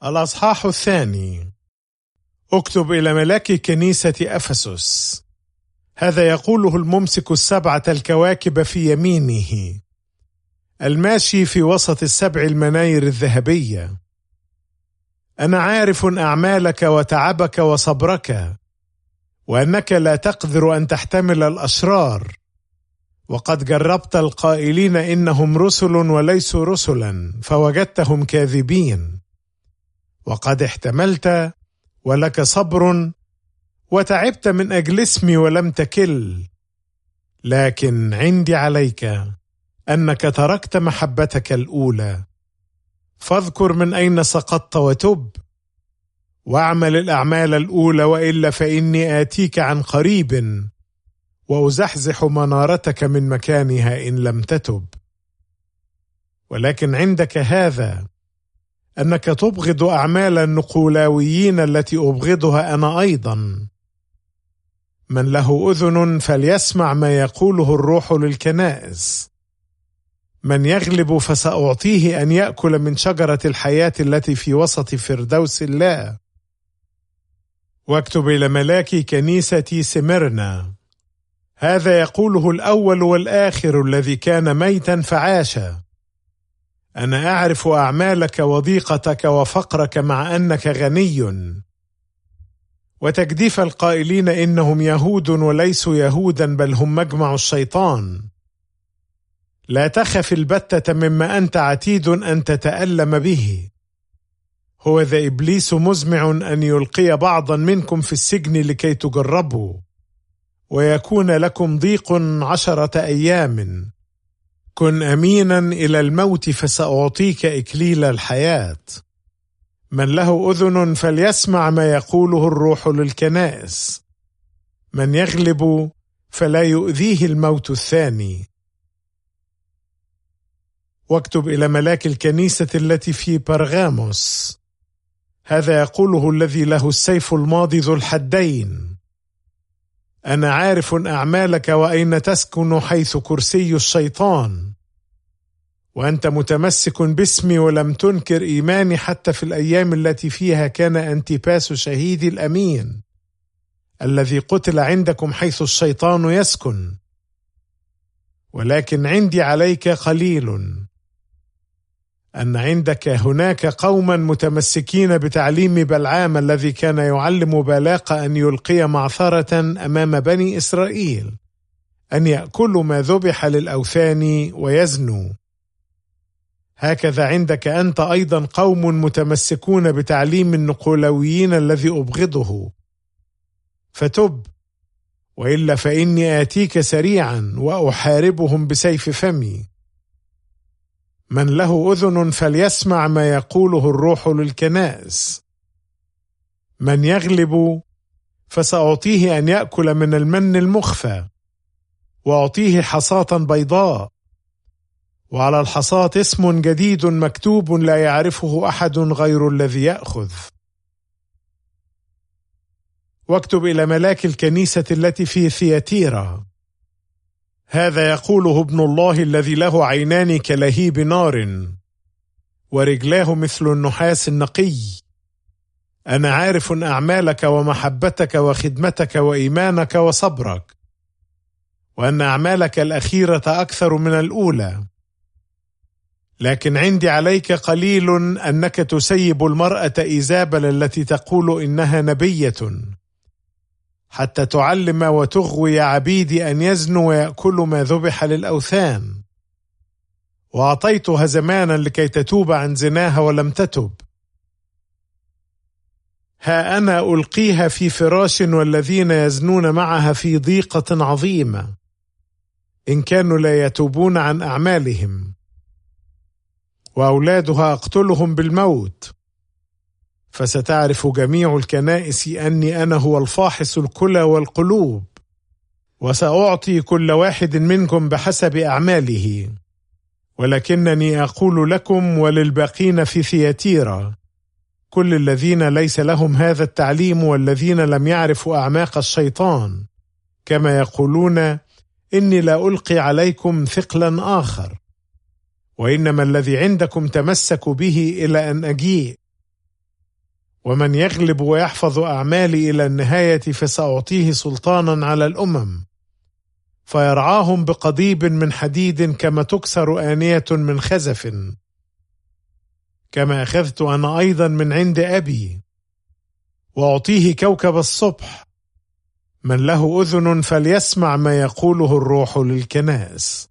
الأصحاح 2. اكتب إلى ملاك كنيسة أفسس. هذا يقوله الممسك 7 الكواكب في يمينه، الماشي في وسط 7 المناير الذهبية. أنا عارف أعمالك وتعبك وصبرك، وأنك لا تقدر أن تحتمل الأشرار، وقد جربت القائلين إنهم رسل وليسوا رسلا، فوجدتهم كاذبين. وقد احتملت ولك صبر، وتعبت من أجل اسمي ولم تكل. لكن عندي عليك أنك تركت محبتك الأولى. فاذكر من أين سقطت وتب، واعمل الأعمال الأولى، وإلا فإني آتيك عن قريب وأزحزح منارتك من مكانها إن لم تتب. ولكن عندك هذا، أنك تبغض أعمال النقولاويين التي أبغضها أنا أيضا. من له أذن فليسمع ما يقوله الروح للكنائس. من يغلب فسأعطيه أن يأكل من شجرة الحياة التي في وسط فردوس الله. واكتب إلى ملاك كنيسة سمرنا. هذا يقوله الأول والآخر الذي كان ميتا فعاش. أنا أعرف أعمالك وضيقتك وفقرك مع أنك غني، وتجديف القائلين إنهم يهود وليسوا يهودا بل هم مجمع الشيطان. لا تخف البتة مما أنت عتيد أن تتألم به. هو ذا إبليس مزمع أن يلقي بعضا منكم في السجن لكي تجربوا، ويكون لكم ضيق 10 أيام. كن أمينا إلى الموت فسأعطيك إكليل الحياة. من له أذن فليسمع ما يقوله الروح للكنائس. من يغلب فلا يؤذيه الموت الثاني. واكتب إلى ملاك الكنيسة التي في برغاموس. هذا يقوله الذي له السيف الماضي ذو الحدين. أنا عارف أعمالك وأين تسكن حيث كرسي الشيطان، وأنت متمسك باسمي ولم تنكر إيماني حتى في الأيام التي فيها كان أنتيباس شهيدي الأمين الذي قتل عندكم حيث الشيطان يسكن. ولكن عندي عليك قليل، أن عندك هناك قوما متمسكين بتعليم بلعام الذي كان يعلم بالاق أن يلقي معثرة أمام بني إسرائيل، أن يأكلوا ما ذبح للأوثان ويزنوا. هكذا عندك أنت أيضا قوم متمسكون بتعليم النقولاويين الذي أبغضه. فتب، وإلا فإني آتيك سريعا وأحاربهم بسيف فمي. من له أذن فليسمع ما يقوله الروح للكنائس. من يغلب فسأعطيه أن يأكل من المن المخفى، وأعطيه حصاة بيضاء، وعلى الحصاة اسم جديد مكتوب لا يعرفه أحد غير الذي يأخذ. واكتب إلى ملاك الكنيسة التي في ثياتيرا. هذا يقوله ابن الله الذي له عينان كلهيب نار، ورجلاه مثل النحاس النقي. أنا عارف أعمالك ومحبتك وخدمتك وإيمانك وصبرك، وأن أعمالك الأخيرة أكثر من الأولى. لكن عندي عليك قليل، أنك تسيب المرأة إيزابل التي تقول إنها نبية، حتى تعلم وتغوي عبيدي أن يزنوا ويأكلوا ما ذبح للأوثان. وأعطيتها زمانا لكي تتوب عن زناها ولم تتب. ها أنا ألقيها في فراش، والذين يزنون معها في ضيقة عظيمة، إن كانوا لا يتوبون عن أعمالهم. وأولادها أقتلهم بالموت. فستعرف جميع الكنائس أني أنا هو الفاحص الكلى والقلوب، وسأعطي كل واحد منكم بحسب أعماله. ولكنني أقول لكم وللباقين في ثياتيرا، كل الذين ليس لهم هذا التعليم والذين لم يعرفوا أعماق الشيطان، كما يقولون، إني لا ألقي عليكم ثقلا آخر، وإنما الذي عندكم تمسكوا به إلى أن أجيء. ومن يغلب ويحفظ أعمالي إلى النهاية فسأعطيه سلطانا على الأمم، فيرعاهم بقضيب من حديد كما تكسر آنية من خزف، كما أخذت أنا أيضا من عند أبي. وأعطيه كوكب الصبح. من له أذن فليسمع ما يقوله الروح للكنائس.